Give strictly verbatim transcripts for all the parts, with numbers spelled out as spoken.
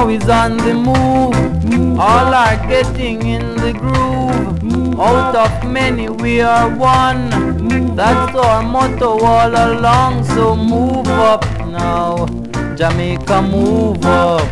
now is on the move. All are getting in the groove. Out of many we are one. That's our motto all along. So move up now, Jamaica, move up.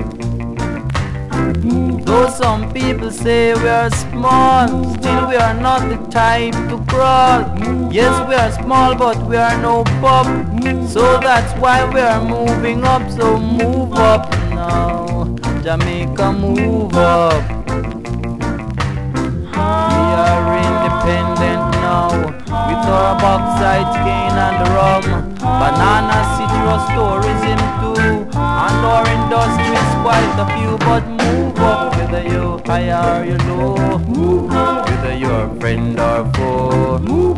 Though some people say we are small, still we are not the type to crawl. Yes, we are small, but we are no pup. So that's why we are moving up. So move up now, Jamaica, move up. We are independent now, with our bauxite, cane and rum, banana, citrus, tourism too, and our industries quite a few. But move up, whether you high or you low, whether you're a friend or foe.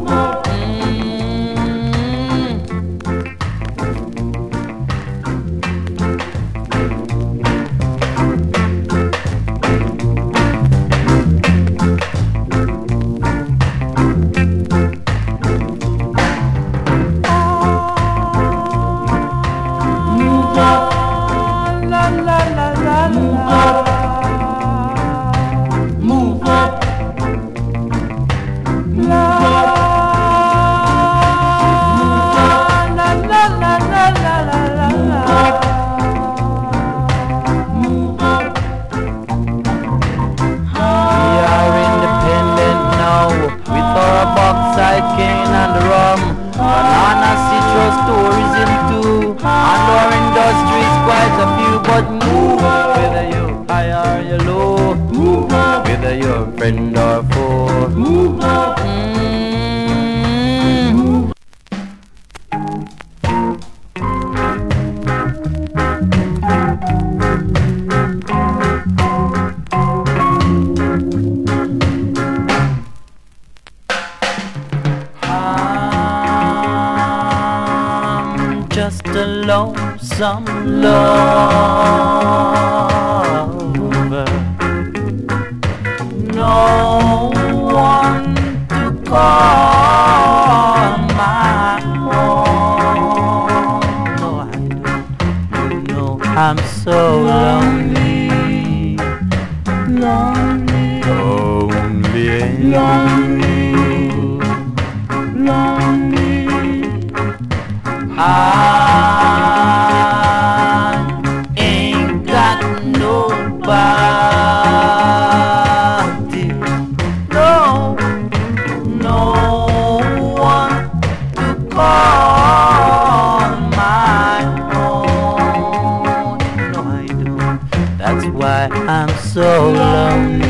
Cane and rum, banana, citrus, tourism too, and our industries quite a few. But move, whether you high or you low, whether you're a friend or foe. Mm. Just a lonesome lover, no one to call my own. No, I don't, you know I'm so lonely, lonely, lonely, lonely, lonely. I ain't got nobody, no, no one to call my own. No, I don't. That's why I'm so lonely.